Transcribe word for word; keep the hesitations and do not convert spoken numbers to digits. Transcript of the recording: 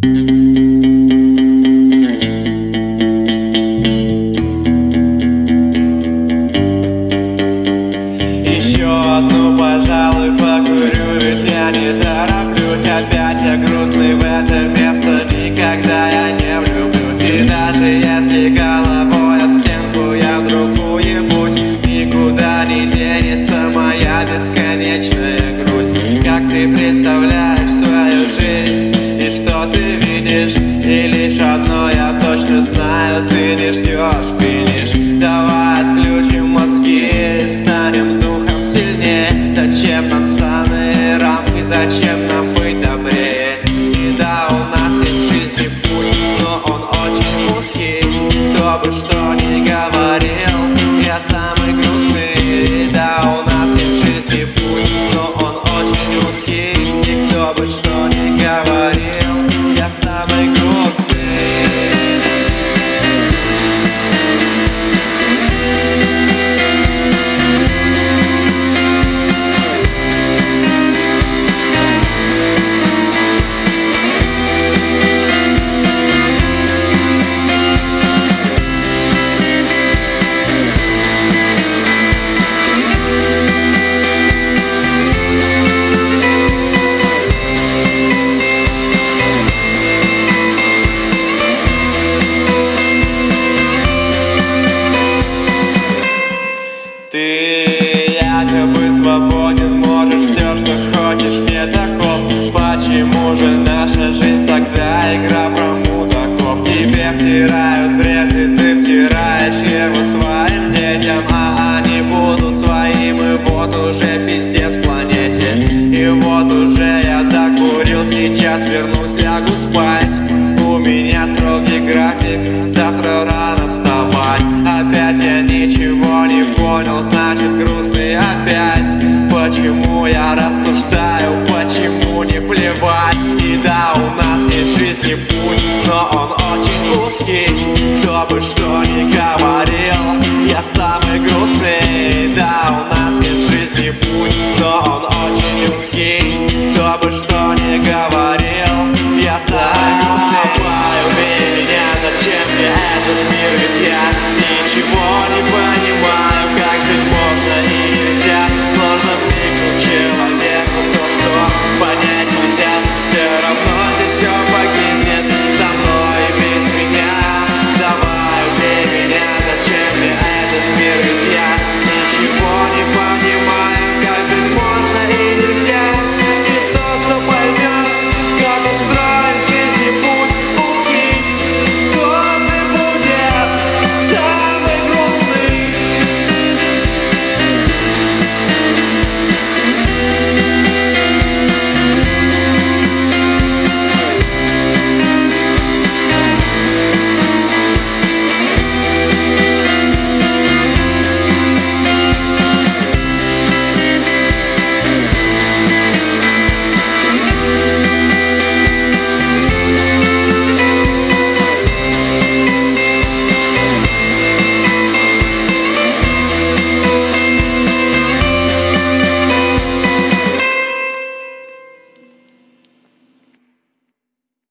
Еще одну, пожалуй, покурю, ведь я не тороплюсь. Опять я грустный в это место, никогда я не влюблюсь. И даже если головой об стенку я вдруг уебусь, никуда не денется моя бесконечная грусть. Как ты представляешь свою жизнь и что ты видишь? И лишь одно я точно знаю: ты не ждешь финиш. Давай отключим мозги, станем духом сильнее. Зачем нам ссаные рамки, зачем нам быть добрее? И да, у нас есть в жизни путь, но он очень узкий. Кто бы что ни говорил, я самый грустный. И да, у нас есть в жизни путь, но он очень узкий. И кто бы что ни говорил, я самый грустный. Ты якобы свободен, можешь все, что хочешь, не таков. Почему же наша жизнь тогда игра про мудаков? Тебе втирают бред, и ты втираешь его своим детям, а они будут своим, и вот уже пиздец планете. И вот уже я докурил, сейчас вернусь, лягу спать. У меня строгий график, завтра рано вставать. Опять я ничего не понял, значит грустный опять. Почему я рассуждаю, почему не плевать? И да, у нас есть в жизни путь, но он очень узкий. Кто бы что ни говорил,